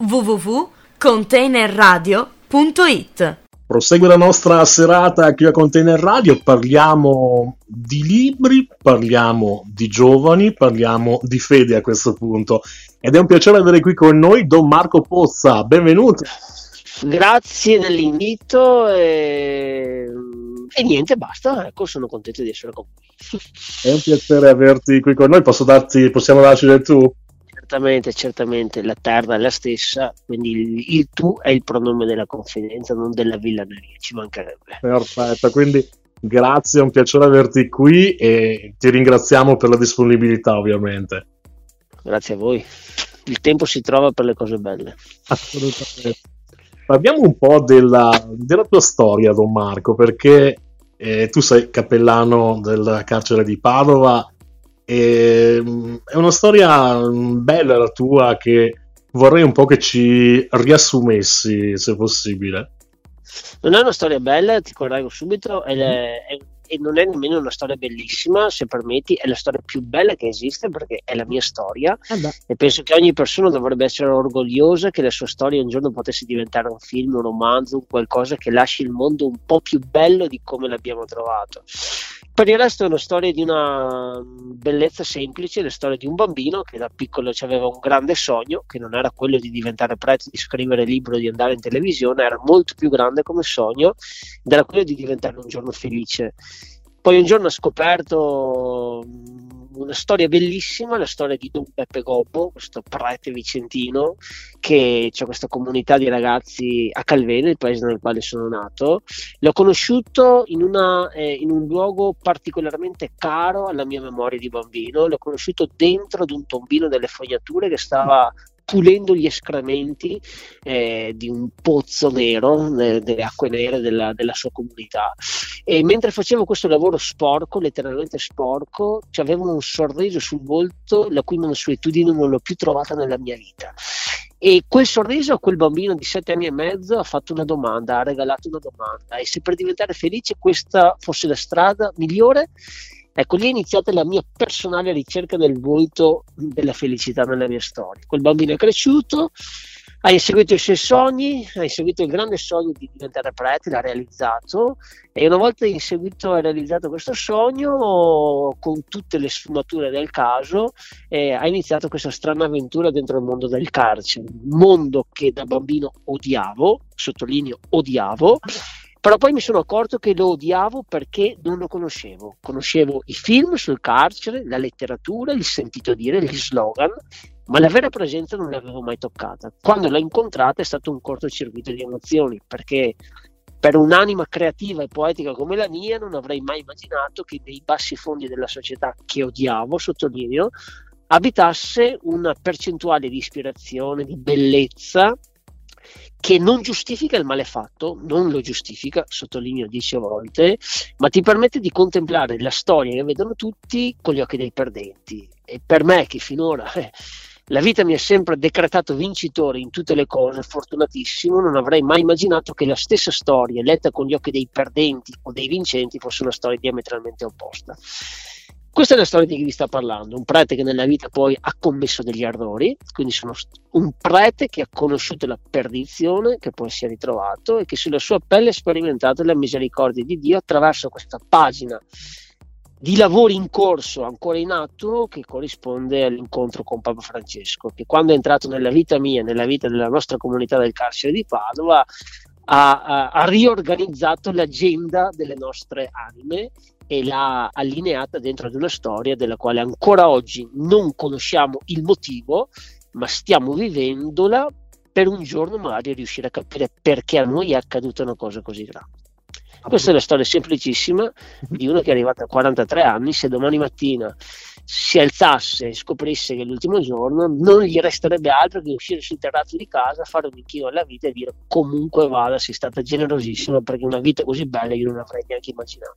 www.containerradio.it. Prosegue la nostra serata qui a Container Radio, parliamo di libri, parliamo di giovani, parliamo di fede a questo punto. Ed è un piacere avere qui con noi Don Marco Pozza, benvenuto. Grazie dell'invito e niente, basta, ecco, sono contento di essere con voi. È un piacere averti qui con noi, possiamo darci del tu? Certamente, la terra è la stessa, quindi il tu è il pronome della confidenza, non della villaneria, ci mancherebbe. Perfetto, quindi grazie, è un piacere averti qui e ti ringraziamo per la disponibilità, ovviamente. Grazie a voi, il tempo si trova per le cose belle. Assolutamente. Parliamo un po' della tua storia, Don Marco, perché tu sei cappellano del carcere di Padova. È una storia bella la tua, che vorrei un po' che ci riassumessi, se possibile. Non è una storia bella, ti correggo subito, e non è nemmeno una storia bellissima, se permetti, è la storia più bella che esiste perché è la mia storia e penso che ogni persona dovrebbe essere orgogliosa che la sua storia un giorno potesse diventare un film, un romanzo, qualcosa che lasci il mondo un po' più bello di come l'abbiamo trovato. Per il resto è una storia di una bellezza semplice, la storia di un bambino che da piccolo aveva un grande sogno, che non era quello di diventare prete, di scrivere libro, di andare in televisione, era molto più grande come sogno, ed era quello di diventare un giorno felice. Poi un giorno ha scoperto una storia bellissima, la storia di Don Peppe Gobbo, questo prete vicentino, che c'è questa comunità di ragazzi a Calveno, il paese nel quale sono nato. L'ho conosciuto in un luogo particolarmente caro alla mia memoria di bambino, l'ho conosciuto dentro ad un tombino delle fognature che stava pulendo gli escrementi di un pozzo nero, delle acque nere della sua comunità, e mentre facevo questo lavoro sporco, letteralmente sporco, avevo un sorriso sul volto la cui mansuetudine non l'ho più trovata nella mia vita. E quel sorriso a quel bambino di 7 anni e mezzo ha fatto una domanda, ha regalato una domanda, e se per diventare felice questa fosse la strada migliore, ecco, lì è iniziata la mia personale ricerca del volto della felicità nella mia storia. Quel bambino è cresciuto, ha inseguito i suoi sogni, ha inseguito il grande sogno di diventare prete, l'ha realizzato, e una volta inseguito e realizzato questo sogno, con tutte le sfumature del caso, ha iniziato questa strana avventura dentro il mondo del carcere, un mondo che da bambino odiavo, sottolineo odiavo. Però poi mi sono accorto che lo odiavo perché non lo conoscevo. Conoscevo i film sul carcere, la letteratura, il sentito dire, gli slogan, ma la vera presenza non l'avevo mai toccata. Quando l'ho incontrata è stato un cortocircuito di emozioni, perché per un'anima creativa e poetica come la mia non avrei mai immaginato che nei bassi fondi della società che odiavo, sottolineo, abitasse una percentuale di ispirazione, di bellezza, che non giustifica il male fatto, non lo giustifica, sottolineo 10 volte, ma ti permette di contemplare la storia che vedono tutti con gli occhi dei perdenti. E per me, che finora la vita mi ha sempre decretato vincitore in tutte le cose, fortunatissimo, non avrei mai immaginato che la stessa storia letta con gli occhi dei perdenti o dei vincenti fosse una storia diametralmente opposta. Questa è la storia di chi vi sta parlando, un prete che nella vita poi ha commesso degli errori, quindi sono un prete che ha conosciuto la perdizione, che poi si è ritrovato e che sulla sua pelle ha sperimentato la misericordia di Dio attraverso questa pagina di lavori in corso, ancora in atto, che corrisponde all'incontro con Papa Francesco, che quando è entrato nella vita mia, nella vita della nostra comunità del carcere di Padova, ha riorganizzato l'agenda delle nostre anime e l'ha allineata dentro ad una storia della quale ancora oggi non conosciamo il motivo, ma stiamo vivendola per un giorno magari riuscire a capire perché a noi è accaduta una cosa così grande. Questa è la storia semplicissima di uno che è arrivato a 43 anni. Se domani mattina si alzasse e scoprisse che è l'ultimo giorno, non gli resterebbe altro che uscire sul terrazzo di casa, fare un inchino alla vita e dire: comunque vada, sei stata generosissima, perché una vita così bella io non avrei neanche immaginato.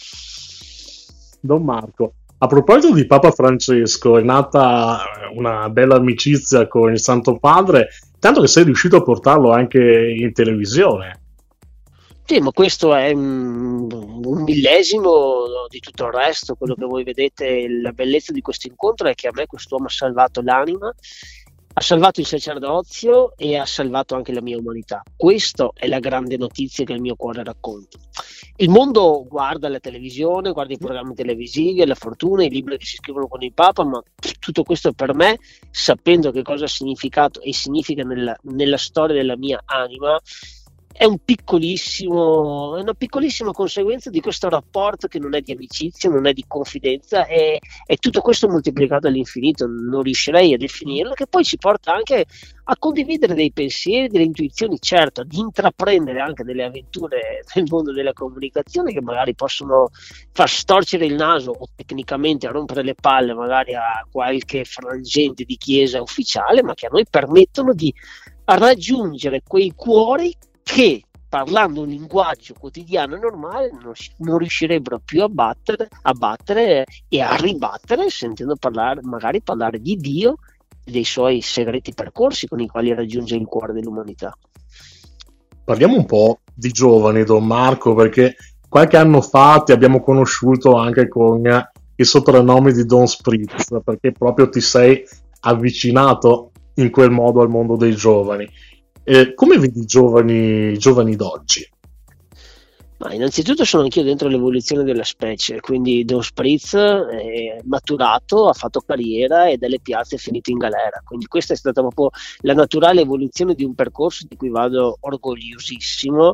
Don Marco, a proposito di Papa Francesco, è nata una bella amicizia con il Santo Padre, tanto che sei riuscito a portarlo anche in televisione. Sì, ma questo è un millesimo di tutto il resto. Quello che voi vedete, la bellezza di questo incontro è che a me quest'uomo ha salvato l'anima, Ha salvato il sacerdozio e ha salvato anche la mia umanità. Questa è la grande notizia che il mio cuore racconta. Il mondo guarda la televisione, guarda i programmi televisivi, la fortuna, i libri che si scrivono con il Papa, ma tutto questo per me, sapendo che cosa ha significato e significa nella storia della mia anima, è una piccolissima conseguenza di questo rapporto che non è di amicizia, non è di confidenza, è tutto questo moltiplicato all'infinito, non riuscirei a definirlo, che poi ci porta anche a condividere dei pensieri, delle intuizioni, certo, ad intraprendere anche delle avventure nel mondo della comunicazione che magari possono far storcere il naso o tecnicamente a rompere le palle magari a qualche frangente di chiesa ufficiale, ma che a noi permettono di raggiungere quei cuori che, parlando un linguaggio quotidiano e normale, non riuscirebbero più a battere e a ribattere sentendo magari parlare di Dio e dei suoi segreti percorsi con i quali raggiunge il cuore dell'umanità. Parliamo un po' di giovani, Don Marco, perché qualche anno fa ti abbiamo conosciuto anche con il soprannome di Don Spritz, perché proprio ti sei avvicinato in quel modo al mondo dei giovani. Come vedi i giovani d'oggi? Ma innanzitutto sono anch'io dentro l'evoluzione della specie, quindi Don Spritz è maturato, ha fatto carriera e dalle piazze è finito in galera, quindi questa è stata proprio la naturale evoluzione di un percorso di cui vado orgogliosissimo,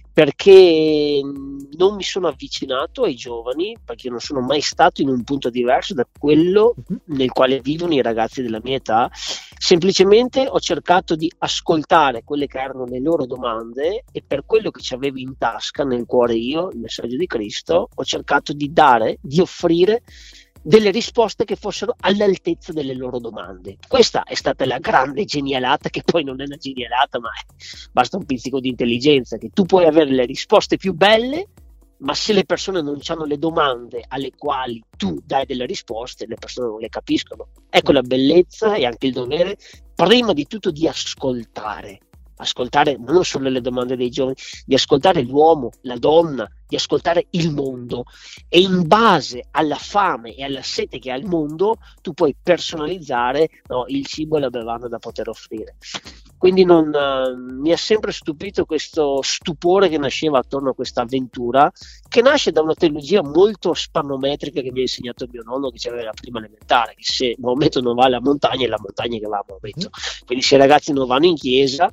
perché non mi sono avvicinato ai giovani, perché non sono mai stato in un punto diverso da quello nel quale vivono i ragazzi della mia età. Semplicemente ho cercato di ascoltare quelle che erano le loro domande e per quello che ci avevo in tasca, nel cuore io, il messaggio di Cristo, ho cercato di offrire delle risposte che fossero all'altezza delle loro domande. Questa è stata la grande genialata, che poi non è una genialata, ma basta un pizzico di intelligenza, che tu puoi avere le risposte più belle, ma se le persone non hanno le domande alle quali tu dai delle risposte, le persone non le capiscono. Ecco la bellezza e anche il dovere, prima di tutto, di ascoltare non solo le domande dei giovani, di ascoltare l'uomo, la donna, di ascoltare il mondo, e in base alla fame e alla sete che ha il mondo tu puoi personalizzare il cibo e la bevanda da poter offrire. Quindi mi ha sempre stupito questo stupore che nasceva attorno a questa avventura, che nasce da una teologia molto spannometrica che mi ha insegnato mio nonno, che aveva la prima elementare, che se Maometto non va alla montagna è la montagna che va a Maometto. Quindi se i ragazzi non vanno in chiesa,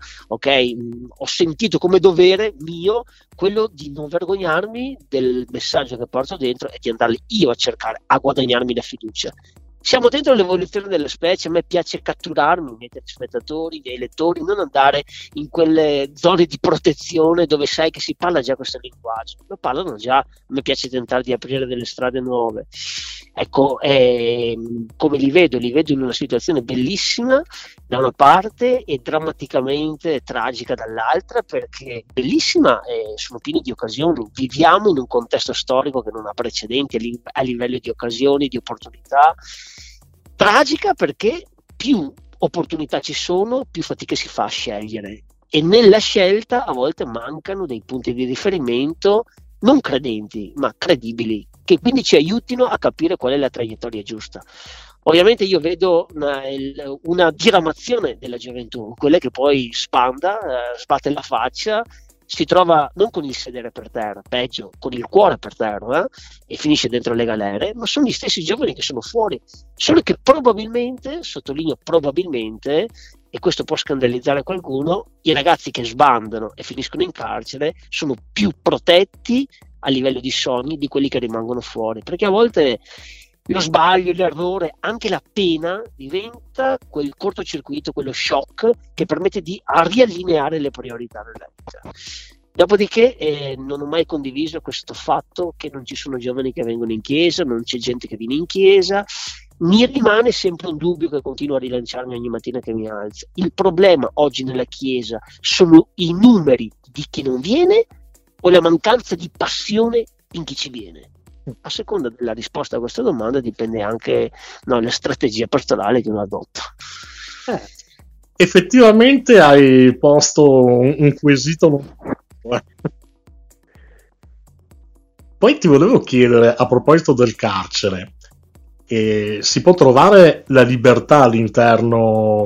ho sentito come dovere mio quello di non vergognarmi del messaggio che porto dentro e di andare io a cercare, a guadagnarmi la fiducia. Siamo dentro l'evoluzione delle specie, a me piace catturarmi, i miei spettatori, i miei lettori, non andare in quelle zone di protezione dove sai che si parla già questo linguaggio, lo parlano già, a me piace tentare di aprire delle strade nuove. Ecco, come li vedo in una situazione bellissima da una parte e drammaticamente tragica dall'altra, perché bellissima, sono pieni di occasioni, viviamo in un contesto storico che non ha precedenti a livello di occasioni, di opportunità. Tragica perché più opportunità ci sono, più fatica si fa a scegliere, e nella scelta a volte mancano dei punti di riferimento non credenti ma credibili, che quindi ci aiutino a capire qual è la traiettoria giusta. Ovviamente io vedo una diramazione della gioventù, quella che poi sbatte la faccia, si trova non con il sedere per terra, peggio, con il cuore per terra, e finisce dentro le galere, ma sono gli stessi giovani che sono fuori, solo che probabilmente, sottolineo probabilmente, e questo può scandalizzare qualcuno, i ragazzi che sbandano e finiscono in carcere sono più protetti a livello di sogni di quelli che rimangono fuori, perché a volte lo sbaglio, l'errore, anche la pena diventa quel cortocircuito, quello shock che permette di riallineare le priorità nella vita. Dopodiché non ho mai condiviso questo fatto che non ci sono giovani che vengono in chiesa, non c'è gente che viene in chiesa. Mi rimane sempre un dubbio che continuo a rilanciarmi ogni mattina che mi alzo. Il problema oggi nella chiesa sono i numeri di chi non viene o la mancanza di passione in chi ci viene? A seconda della risposta a questa domanda dipende anche la strategia pastorale che uno adotta. Effettivamente hai posto un quesito. Poi ti volevo chiedere, a proposito del carcere, si può trovare la libertà all'interno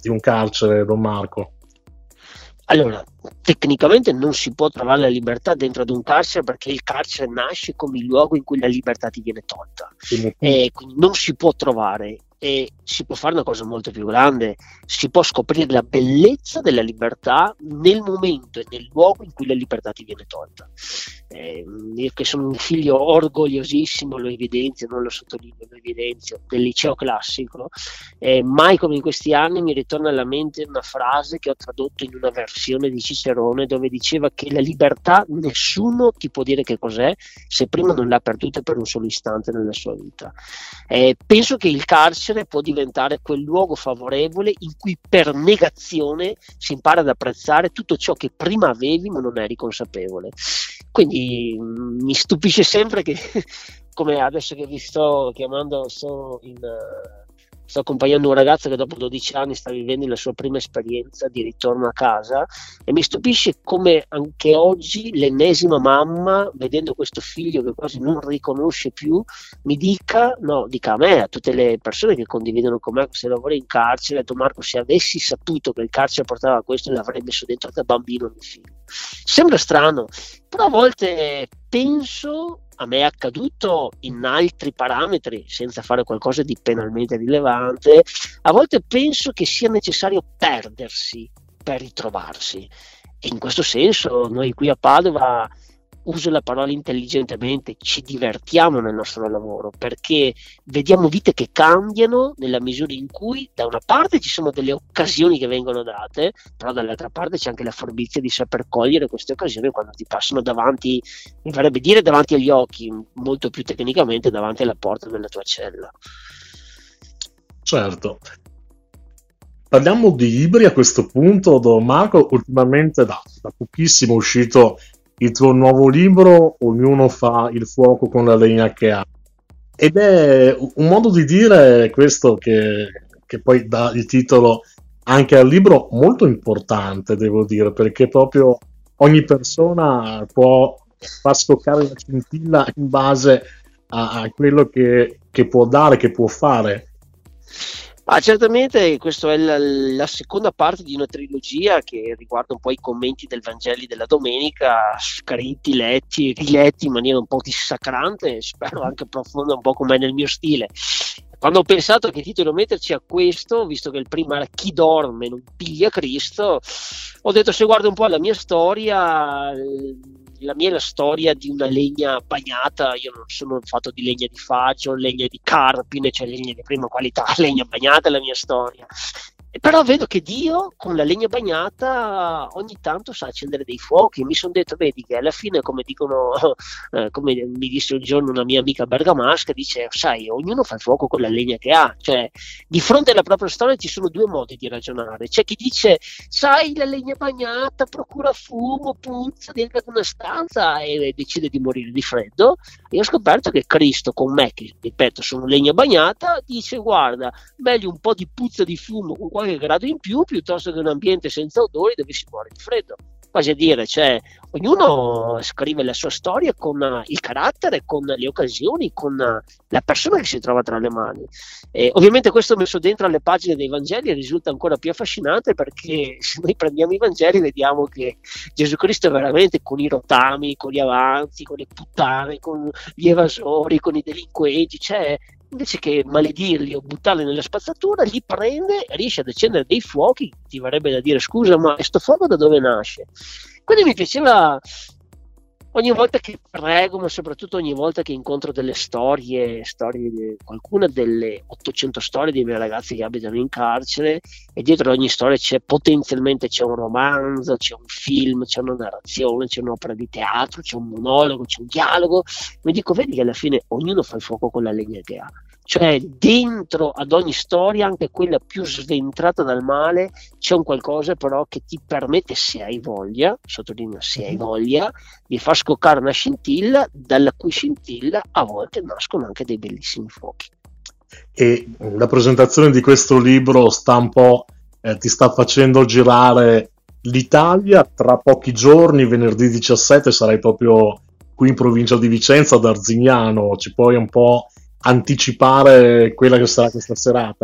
di un carcere, Don Marco? Allora, tecnicamente non si può trovare la libertà dentro ad un carcere, perché il carcere nasce come il luogo in cui la libertà ti viene tolta, e quindi non si può trovare. E si può fare una cosa molto più grande: si può scoprire la bellezza della libertà nel momento e nel luogo in cui la libertà ti viene tolta. Io che sono un figlio orgogliosissimo, lo evidenzio, non lo sottolineo, lo evidenzio, del liceo classico, mai come in questi anni mi ritorna alla mente una frase che ho tradotto in una versione di Cicerone, dove diceva che la libertà nessuno ti può dire che cos'è se prima non l'ha perduta per un solo istante nella sua vita. Penso che il carcere può diventare quel luogo favorevole in cui per negazione si impara ad apprezzare tutto ciò che prima avevi ma non eri consapevole. Quindi mi stupisce sempre che, come adesso che vi sto chiamando, sto accompagnando un ragazzo che dopo 12 anni sta vivendo la sua prima esperienza di ritorno a casa, e mi stupisce come anche oggi l'ennesima mamma, vedendo questo figlio che quasi non riconosce più, mi dica a me, a tutte le persone che condividono con me questo lavoro in carcere: Don Marco, se avessi saputo che il carcere portava a questo, l'avrei messo dentro da bambino nel film. Sembra strano, però a volte penso, a me è accaduto in altri parametri senza fare qualcosa di penalmente rilevante, a volte penso che sia necessario perdersi per ritrovarsi, e in questo senso noi qui a Padova, uso la parola intelligentemente, ci divertiamo nel nostro lavoro, perché vediamo vite che cambiano nella misura in cui da una parte ci sono delle occasioni che vengono date, però dall'altra parte c'è anche la furbizia di saper cogliere queste occasioni quando ti passano davanti, mi verrebbe dire davanti agli occhi, molto più tecnicamente davanti alla porta della tua cella. Certo. Parliamo di libri a questo punto, Don Marco. Ultimamente da pochissimo è uscito il tuo nuovo libro, Ognuno fa il fuoco con la legna che ha, ed è un modo di dire questo che poi dà il titolo anche al libro, molto importante, devo dire, perché proprio ogni persona può far scoccare la scintilla in base a quello che può dare, che può fare. Certamente questa è la seconda parte di una trilogia che riguarda un po' i commenti del Vangeli della domenica, scritti, letti, riletti in maniera un po' dissacrante, spero anche profonda, un po' come nel mio stile. Quando ho pensato che titolo metterci a questo, visto che il primo era Chi dorme non piglia Cristo, ho detto: se guardo un po' la mia storia, la mia è la storia di una legna bagnata. Io non sono fatto di legna di faggio, legna di carpine, cioè legna di prima qualità, legna bagnata è la mia storia. Però vedo che Dio con la legna bagnata ogni tanto sa accendere dei fuochi. Mi sono detto: vedi che alla fine, come dicono, come mi disse un giorno una mia amica bergamasca, dice: sai, ognuno fa il fuoco con la legna che ha. Cioè, di fronte alla propria storia ci sono due modi di ragionare. C'è chi dice: sai, la legna bagnata procura fumo, puzza, dentro ad una stanza, e decide di morire di freddo. E ho scoperto che Cristo con me, che ripeto sono legna bagnata, dice: guarda, meglio un po' di puzza di fumo con qualche grado in più piuttosto che un ambiente senza odori dove si muore di freddo. Quasi a dire, cioè, ognuno scrive la sua storia con il carattere, con le occasioni, con la persona che si trova tra le mani. Ovviamente questo messo dentro alle pagine dei Vangeli risulta ancora più affascinante, perché se noi prendiamo i Vangeli vediamo che Gesù Cristo è veramente con i rotami, con gli avanzi, con le puttane, con gli evasori, con i delinquenti, cioè invece che maledirli o buttarli nella spazzatura, li prende e riesce ad accendere dei fuochi. Ti verrebbe da dire: scusa, ma questo fuoco da dove nasce? Quindi mi piaceva, ogni volta che prego, ma soprattutto ogni volta che incontro delle storie di qualcuna delle 800 storie dei miei ragazzi che abitano in carcere, e dietro ogni storia potenzialmente c'è un romanzo, c'è un film, c'è una narrazione, c'è un'opera di teatro, c'è un monologo, c'è un dialogo, mi dico: vedi che alla fine ognuno fa il fuoco con la legna che ha. Cioè, dentro ad ogni storia, anche quella più sventrata dal male, c'è un qualcosa però che ti permette, se hai voglia, sottolineo se hai voglia, di far scoccare una scintilla, dalla cui scintilla a volte nascono anche dei bellissimi fuochi. E la presentazione di questo libro sta un po', ti sta facendo girare l'Italia. Tra pochi giorni, venerdì 17, sarai proprio qui in provincia di Vicenza, ad Arzignano. Ci puoi un po' anticipare quella che sarà questa serata?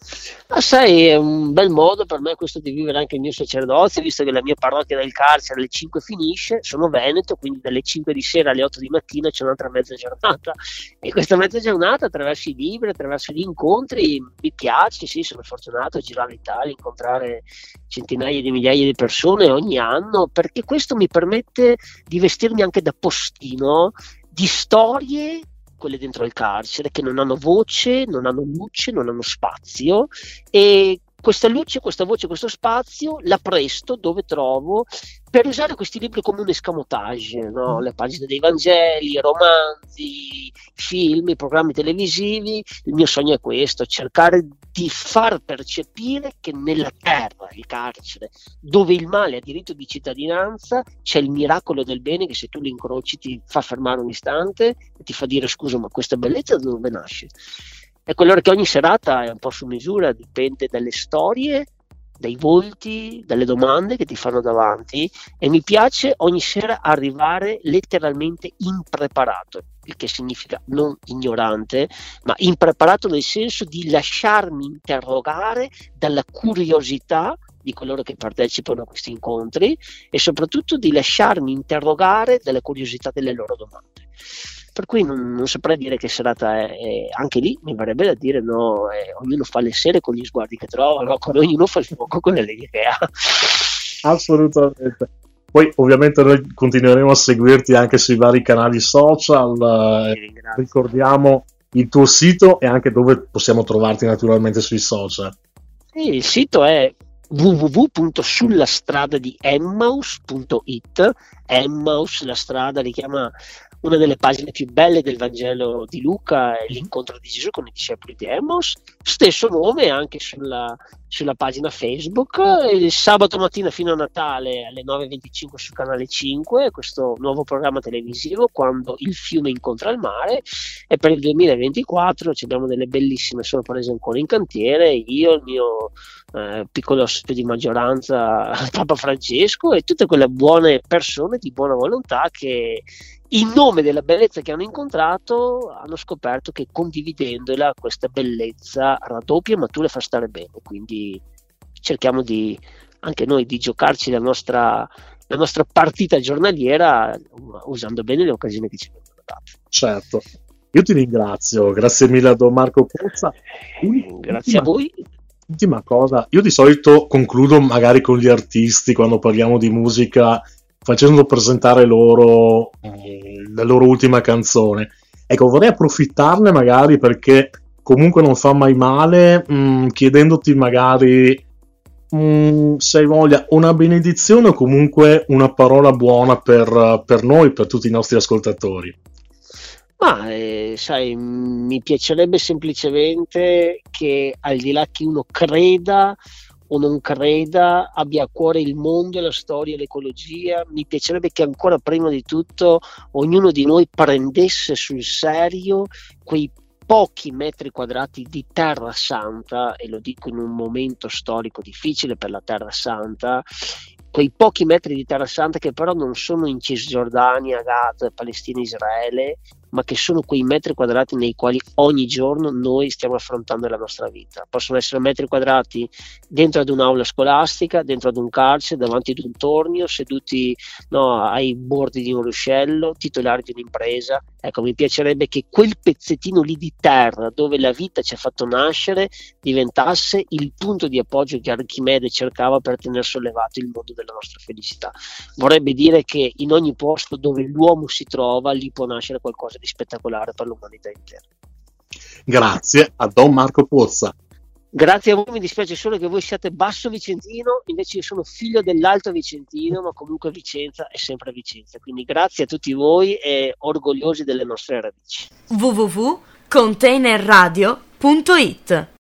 Sai, è un bel modo per me questo di vivere anche il mio sacerdozio, visto che la mia parrocchia del carcere alle 5 finisce, sono veneto, quindi dalle 5 di sera alle 8 di mattina c'è un'altra mezza giornata, e questa mezza giornata attraverso i libri, attraverso gli incontri, mi piace, sì, sono fortunato a girare l'Italia, incontrare centinaia di migliaia di persone ogni anno, perché questo mi permette di vestirmi anche da postino di storie, quelle dentro il carcere, che non hanno voce, non hanno luce, non hanno spazio, e questa luce, questa voce, questo spazio la presto dove trovo, per usare questi libri come un escamotage, no? Le pagine dei Vangeli, i romanzi, i film, i programmi televisivi. Il mio sogno è questo, cercare di far percepire che nella terra, il carcere, dove il male ha diritto di cittadinanza, c'è il miracolo del bene che se tu lo incroci ti fa fermare un istante e ti fa dire: scusa, ma questa bellezza da dove nasce? Ecco, allora che ogni serata è un po' su misura, dipende dalle storie, dai volti, dalle domande che ti fanno davanti, e mi piace ogni sera arrivare letteralmente impreparato, il che significa non ignorante, ma impreparato nel senso di lasciarmi interrogare dalla curiosità di coloro che partecipano a questi incontri, e soprattutto di lasciarmi interrogare dalla curiosità delle loro domande. Per cui non saprei dire che serata è. Anche lì mi verrebbe da dire no, ognuno fa le sere con gli sguardi che trova, no? Come ognuno fa il fuoco con le leghe che ha. Assolutamente. Poi ovviamente noi continueremo a seguirti anche sui vari canali social, ricordiamo il tuo sito e anche dove possiamo trovarti naturalmente sui social. Sì, il sito è www.sullastrada.emmaus.it. Emmaus, la strada, richiama una delle pagine più belle del Vangelo di Luca, è l'incontro di Gesù con i discepoli di Emmaus. Stesso nome anche sulla pagina Facebook. Il sabato mattina fino a Natale alle 9:25 su Canale 5, questo nuovo programma televisivo, Quando il fiume incontra il mare. E per il 2024 abbiamo delle bellissime sorprese ancora in cantiere, io, il mio piccolo ospite di maggioranza, Papa Francesco, e tutte quelle buone persone di buona volontà che, in nome della bellezza che hanno incontrato, hanno scoperto che condividendola questa bellezza raddoppia, ma tu le fa stare bene. Quindi cerchiamo anche noi di giocarci la nostra partita giornaliera, usando bene le occasioni che ci vengono date. Certo, io ti ringrazio, grazie mille a Don Marco Pozza. Grazie a voi. Ultima cosa, io di solito concludo magari con gli artisti quando parliamo di musica, facendo presentare loro la loro ultima canzone. Ecco, vorrei approfittarne magari, perché comunque non fa mai male, chiedendoti magari, se hai voglia, una benedizione o comunque una parola buona per noi, per tutti i nostri ascoltatori. Ma sai, mi piacerebbe semplicemente che, al di là che uno creda o non creda, abbia a cuore il mondo, la storia, l'ecologia, mi piacerebbe che ancora prima di tutto ognuno di noi prendesse sul serio quei pochi metri quadrati di Terra Santa, e lo dico in un momento storico difficile per la Terra Santa, quei pochi metri di Terra Santa che però non sono in Cisgiordania, Gaza, Palestina, Israele, ma che sono quei metri quadrati nei quali ogni giorno noi stiamo affrontando la nostra vita. Possono essere metri quadrati dentro ad un'aula scolastica, dentro ad un carcere, davanti ad un tornio, seduti ai bordi di un ruscello, titolari di un'impresa. Ecco, mi piacerebbe che quel pezzettino lì di terra dove la vita ci ha fatto nascere diventasse il punto di appoggio che Archimede cercava per tenere sollevato il mondo della nostra felicità. Vorrebbe dire che in ogni posto dove l'uomo si trova, lì può nascere qualcosa di spettacolare per l'umanità intera. Grazie a Don Marco Pozza. Grazie a voi, mi dispiace solo che voi siate basso vicentino, invece io sono figlio dell'Alto Vicentino, ma comunque Vicenza è sempre Vicenza. Quindi grazie a tutti voi e orgogliosi delle nostre radici. www.containerradio.it